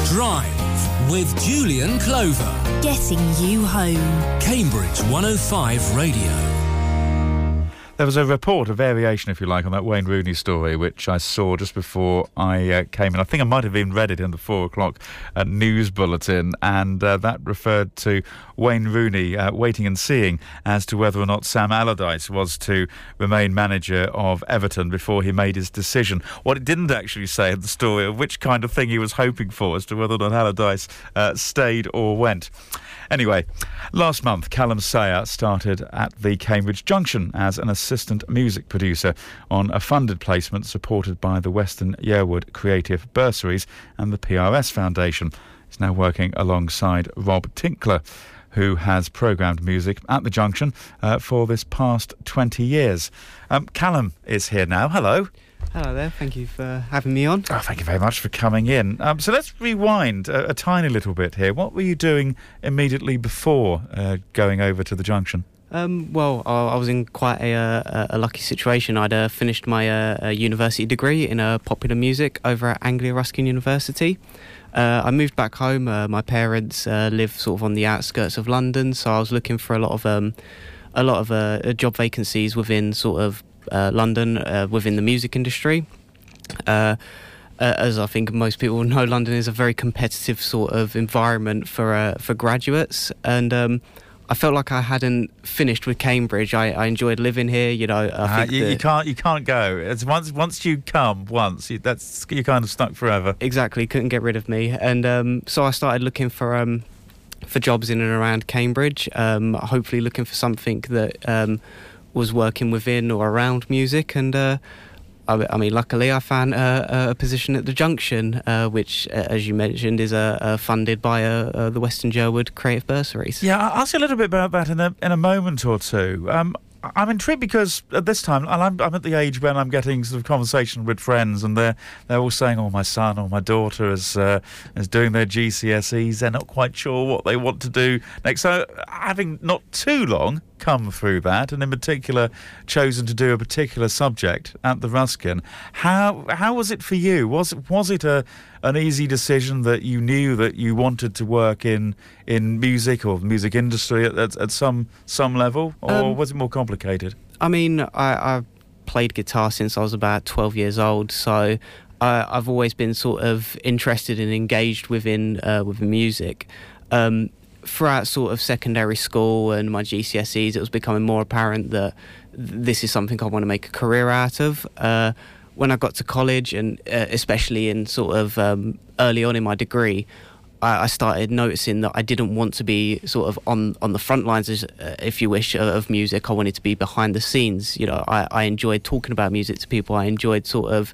Drive with Julian Clover. Getting you home. Cambridge 105 Radio. There was a report, a variation, if you like, on that Wayne Rooney story, which I saw just before I came in. I think I might have even read it in the 4 o'clock news bulletin, and that referred to Wayne Rooney waiting and seeing as to whether or not Sam Allardyce was to remain manager of Everton before he made his decision. What it didn't actually say in the story of which kind of thing he was hoping for as to whether or not Allardyce stayed or went. Anyway, last month, Callum Sayer started at the Cambridge Junction as an assistant music producer on a funded placement supported by the Western Yearwood Creative Bursaries and the PRS Foundation. He's now working alongside Rob Tinkler, who has programmed music at the Junction for this past 20 years. Callum is here now. Hello. Hello there, thank you for having me on. Oh, thank you very much for coming in. So let's rewind a tiny little bit here. What were you doing immediately before going over to the Junction? Well, I was in quite a lucky situation. I'd finished my university degree in popular music over at Anglia Ruskin University. I moved back home. My parents live sort of on the outskirts of London, so I was looking for a lot of job vacancies within sort of London, within the music industry. As I think most people know, London is a very competitive sort of environment for graduates, and I felt like I hadn't finished with Cambridge. I enjoyed living here, you know. I think you can't go. It's once you come once, you're kind of stuck forever. Exactly, couldn't get rid of me, and so I started looking for jobs in and around Cambridge. Hopefully, looking for something that was working within or around music, and I mean, luckily I found a position at the Junction, which, as you mentioned, is funded by the Western Yearwood Creative Bursaries. Yeah, I'll ask you a little bit about that in a moment or two. I'm intrigued because at this time, I'm at the age when I'm getting sort of conversation with friends, and they're all saying, "Oh, my son or my daughter is doing their GCSEs. They're not quite sure what they want to do next." So, having not too long come through that, and in particular chosen to do a particular subject at the Ruskin, how was it for you? Was it an easy decision that you knew that you wanted to work in music or the music industry at some level, or was it more complicated? I mean, I've played guitar since I was about 12 years old, so I've always been sort of interested and engaged within music. Throughout sort of secondary school and my GCSEs, it was becoming more apparent that this is something I want to make a career out of. When I got to college, and especially in sort of early on in my degree, I started noticing that I didn't want to be sort of on the front lines, if you wish, of music. I wanted to be behind the scenes. You know, I enjoyed talking about music to people. I enjoyed sort of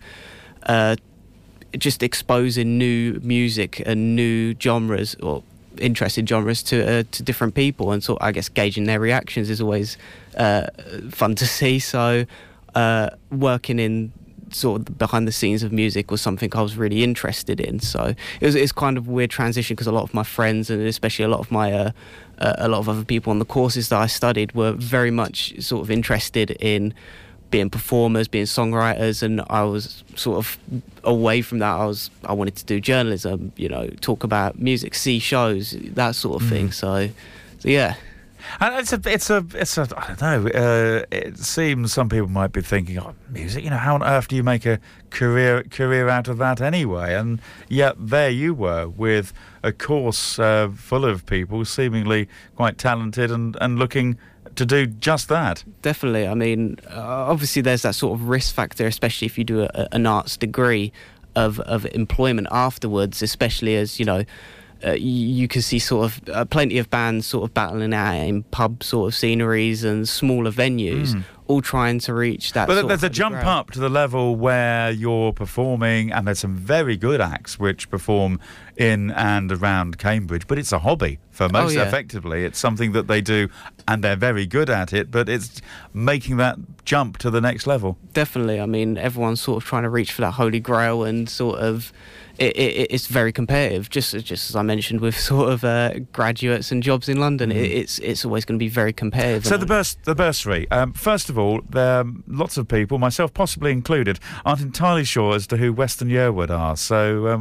just exposing new music and new genres, or interested genres, to different people, and sort of, I guess, gauging their reactions is always fun to see. So working in sort of behind the scenes of music was something I was really interested in. So it's kind of a weird transition, because a lot of my friends, and especially a lot of other people on the courses that I studied, were very much sort of interested in being performers, being songwriters, and I was sort of away from that. I wanted to do journalism, you know, talk about music, see shows, that sort of thing. So yeah. And it's a I don't know. It seems some people might be thinking, "Oh, music, you know, how on earth do you make a career out of that anyway?" And yet there you were with a course full of people seemingly quite talented and looking to do just that. Definitely. I mean, obviously there's that sort of risk factor, especially if you do an arts degree, of employment afterwards, especially as, you know, you can see sort of plenty of bands sort of battling out in pub sort of sceneries and smaller venues, all trying to reach that. But there's a jump up to the level where you're performing, and there's some very good acts which perform in and around Cambridge, but it's a hobby for most. Effectively, it's something that they do, and they're very good at it, but it's making that jump to the next level. Definitely. I mean, everyone's sort of trying to reach for that holy grail, and sort of it's very competitive, just as I mentioned with sort of graduates and jobs in London. It's always going to be very competitive. So the bursary, first of all, lots of people, myself possibly included, aren't entirely sure as to who Western Yearwood are. So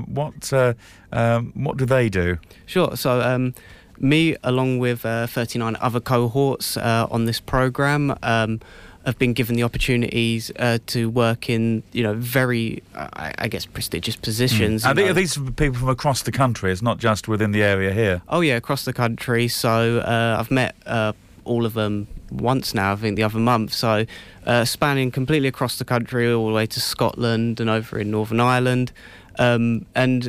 what do they do? Sure. So me, along with 39 other cohorts on this programme, have been given the opportunities to work in, very, I guess, prestigious positions. Are these people from across the country? It's not just within the area here? Oh, yeah, across the country. So I've met all of them once now, I think the other month. So spanning completely across the country, all the way to Scotland and over in Northern Ireland. And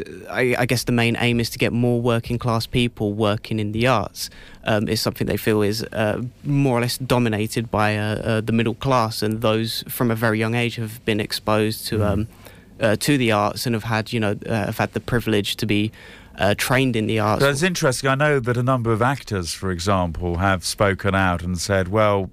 I guess the main aim is to get more working class people working in the arts. It's something they feel is more or less dominated by the middle class, and those from a very young age have been exposed to the arts and have had the privilege to be trained in the arts. That's interesting. I know that a number of actors, for example, have spoken out and said, well,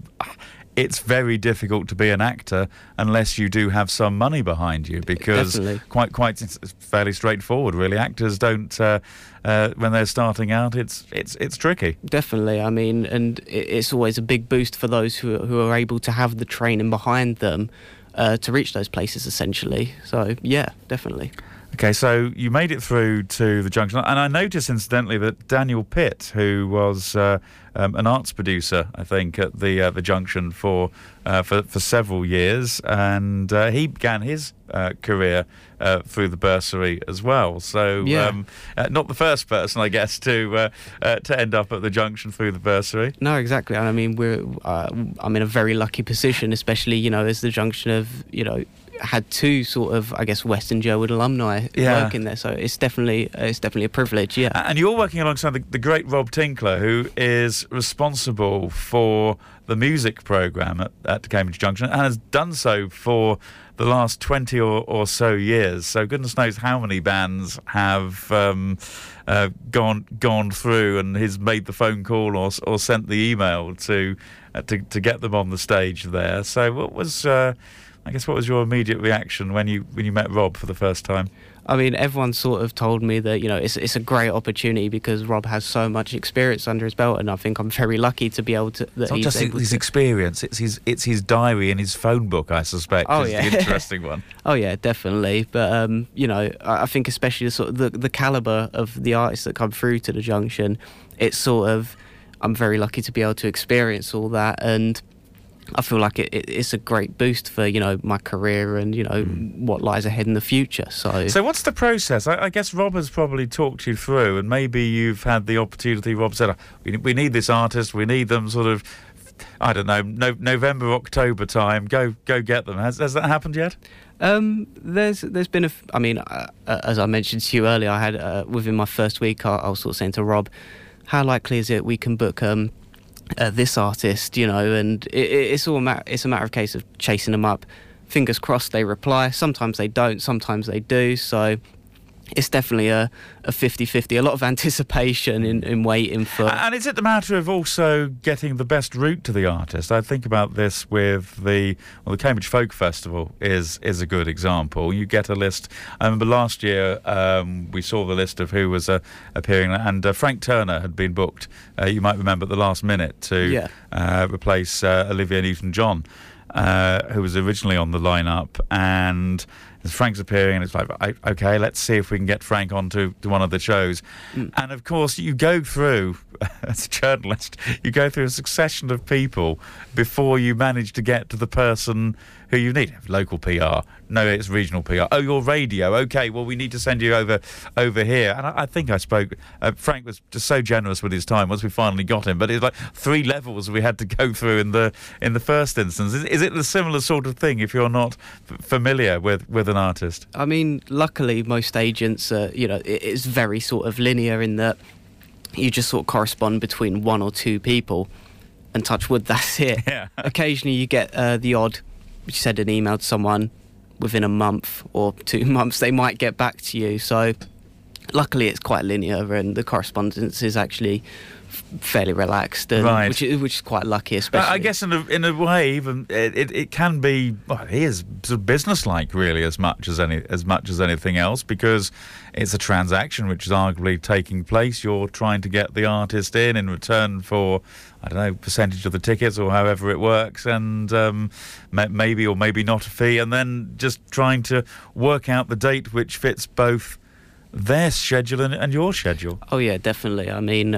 it's very difficult to be an actor unless you do have some money behind you, because quite it's fairly straightforward, really. Actors don't when they're starting out, it's tricky. Definitely. I mean, and it's always a big boost for those who are able to have the training behind them to reach those places, essentially. So yeah, definitely. Okay, so you made it through to the Junction, and I noticed, incidentally, that Daniel Pitt, who was an arts producer, I think, at the Junction for several years, and he began his career through the bursary as well. So, not the first person, I guess, to end up at the Junction through the bursary. No, exactly. And I mean, I'm in a very lucky position, especially as the Junction have had two sort of, I guess, Western Yearwood alumni working there, so it's definitely a privilege. Yeah. And you're working alongside the great Rob Tinkler, who is responsible for the music programme at Cambridge Junction, and has done so for the last 20 or so years. So goodness knows how many bands have gone through, and he's made the phone call or sent the email to get them on the stage there. So what was your immediate reaction when you met Rob for the first time? I mean, everyone sort of told me that it's a great opportunity because Rob has so much experience under his belt, and I think I'm very lucky to be able to. It's not just his experience; it's his diary and his phone book, I suspect. Oh, is yeah. The interesting one. Oh yeah, definitely. But I think especially the caliber of the artists that come through to the Junction, it's sort of, I'm very lucky to be able to experience all that, and I feel like it's a great boost for my career and what lies ahead in the future. So what's the process? I guess Rob has probably talked you through, and maybe you've had the opportunity. Rob said, "We need this artist. We need them sort of, I don't know, November, October time. Go get them." Has that happened yet? There's been as I mentioned to you earlier, I had within my first week, I was sort of saying to Rob, how likely is it we can book this artist, and it's a matter of case of chasing them up. Fingers crossed they reply. Sometimes they don't, sometimes they do. So it's definitely a 50-50, a lot of anticipation in waiting for. And is it the matter of also getting the best route to the artist? I think about this with the Cambridge Folk Festival is a good example. You get a list. I remember last year we saw the list of who was appearing, and Frank Turner had been booked, you might remember, at the last minute to replace Olivia Newton-John, who was originally on the lineup, and Frank's appearing, and it's like, okay, let's see if we can get Frank onto one of the shows. And of course, you go through, as a journalist, you go through a succession of people before you manage to get to the person who you need. Local PR, no, it's regional PR. Oh, your radio, okay, well, we need to send you over here. And I think I spoke, Frank was just so generous with his time once we finally got him, but it's like 3 levels we had to go through in the first instance. Is it the similar sort of thing if you're not familiar with an artist? I mean, luckily most agents, it's very sort of linear in that you just sort of correspond between 1 or 2 people, and touch wood, that's it. Yeah. Occasionally you get the odd, you send an email to someone, within a month or 2 months they might get back to you. So luckily it's quite linear, and the correspondence is actually fairly relaxed, and Right. which is quite lucky, especially. I guess in a way, even it can be. Well, it is sort of businesslike, really, as much as anything else, because it's a transaction which is arguably taking place. You're trying to get the artist in return for, I don't know, percentage of the tickets or however it works, and maybe or maybe not a fee, and then just trying to work out the date which fits both their schedule and your schedule. Oh yeah, definitely. I mean,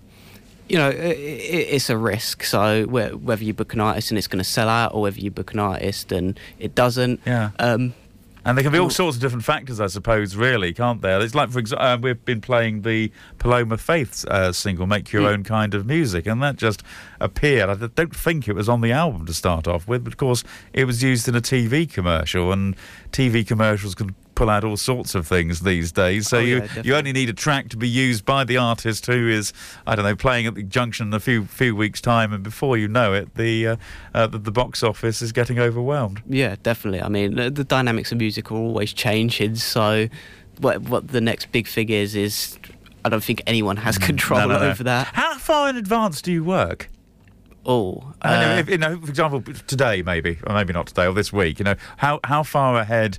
it's a risk. So whether you book an artist and it's going to sell out, or whether you book an artist and it doesn't. Yeah. And there can be all sorts of different factors, I suppose, really, can't there? It's like, for example, we've been playing the Paloma Faith single, Make Your Own Kind of Music, and that just appeared. I don't think it was on the album to start off with, but of course it was used in a TV commercial, and TV commercials can pull out all sorts of things these days. So you only need a track to be used by the artist who is, I don't know, playing at the Junction in a few weeks' time, and before you know it, the box office is getting overwhelmed. Yeah, definitely. I mean, the dynamics of music are always changing. So what the next big thing is I don't think anyone has control over that. How far in advance do you work? Oh, for example, today maybe, or maybe not today, or this week. How far ahead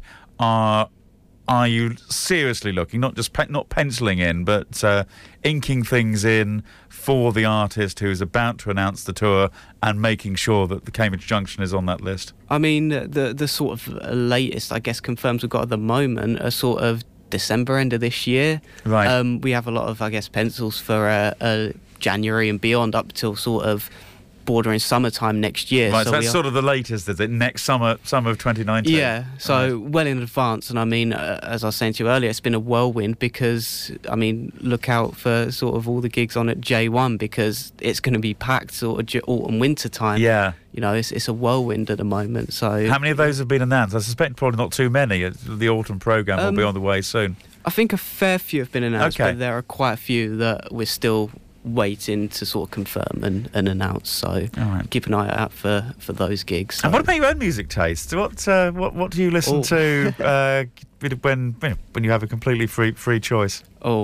are you seriously looking, not just not penciling in, but inking things in for the artist who is about to announce the tour and making sure that the Cambridge Junction is on that list? I mean, the sort of latest, I guess, confirms we've got at the moment are sort of December, end of this year. Right. We have a lot of, I guess, pencils for January and beyond, up till sort of bordering summertime next year. Right, so that's sort of the latest, is it? Next summer of 2019? Yeah, so well in advance. And I mean, as I was saying to you earlier, it's been a whirlwind because, I mean, look out for sort of all the gigs on at J1, because it's going to be packed sort of autumn, winter time. Yeah. It's a whirlwind at the moment. So how many of those have been announced? I suspect probably not too many. The autumn programme will be on the way soon. I think a fair few have been announced, okay, but there are quite a few that we're still waiting to sort of confirm and announce. So keep an eye out for those gigs. So. And what about your own music taste? What do you listen to when you have a completely free choice?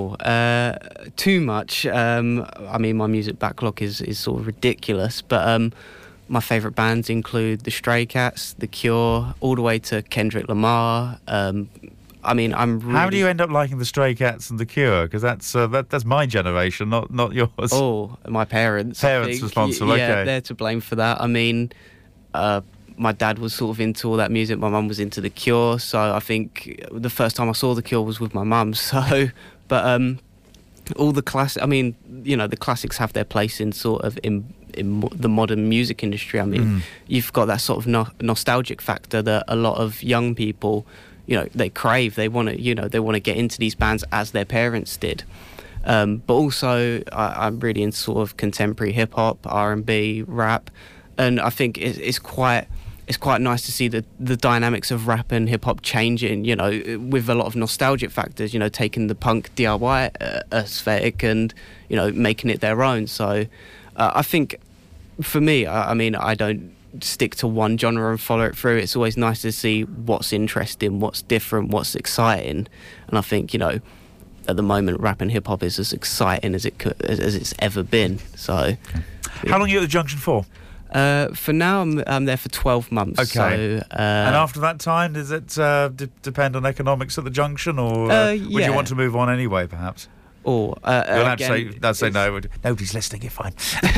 Too much. I mean, my music backlog is sort of ridiculous, but my favourite bands include the Stray Cats, The Cure, all the way to Kendrick Lamar. I mean, I'm really... How do you end up liking the Stray Cats and The Cure? Because that's my generation, not yours. Oh, my parents. Parents responsible, yeah, okay. They're to blame for that. I mean, my dad was sort of into all that music. My mum was into The Cure. So I think the first time I saw The Cure was with my mum. So, but all the classics... I mean, the classics have their place in sort of in the modern music industry. I mean, you've got that sort of nostalgic factor that a lot of young people... they crave. They want to get into these bands as their parents did. But also, I'm really into sort of contemporary hip hop, R&B, rap, and I think it's quite nice to see the dynamics of rap and hip hop changing. With a lot of nostalgic factors. Taking the punk DIY aesthetic and making it their own. So, I think for me, I mean, I don't stick to one genre and follow it through. It's always nice to see what's interesting, what's different, what's exciting, and I think at the moment rap and hip hop is as exciting as it's ever been. So, how long are you at the Junction for? For now, I'm there for 12 months. Okay. So, and after that time, does it depend on economics at the Junction, or would you want to move on anyway? Perhaps. You're allowed to say no. Nobody's listening. You're fine.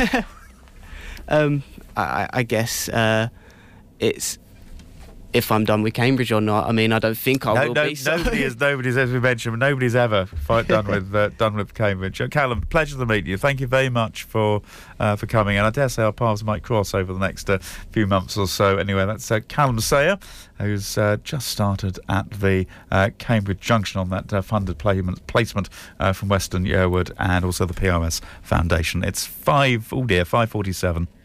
I guess it's if I'm done with Cambridge or not. I mean, I don't think I will be. So. Nobody's, as we mentioned, nobody's ever done with Cambridge. Callum, pleasure to meet you. Thank you very much for coming, and I dare say our paths might cross over the next few months or so. Anyway, that's Callum Sayer, who's just started at the Cambridge Junction on that funded placement from Western Yearwood and also the PRS Foundation. It's 5:47.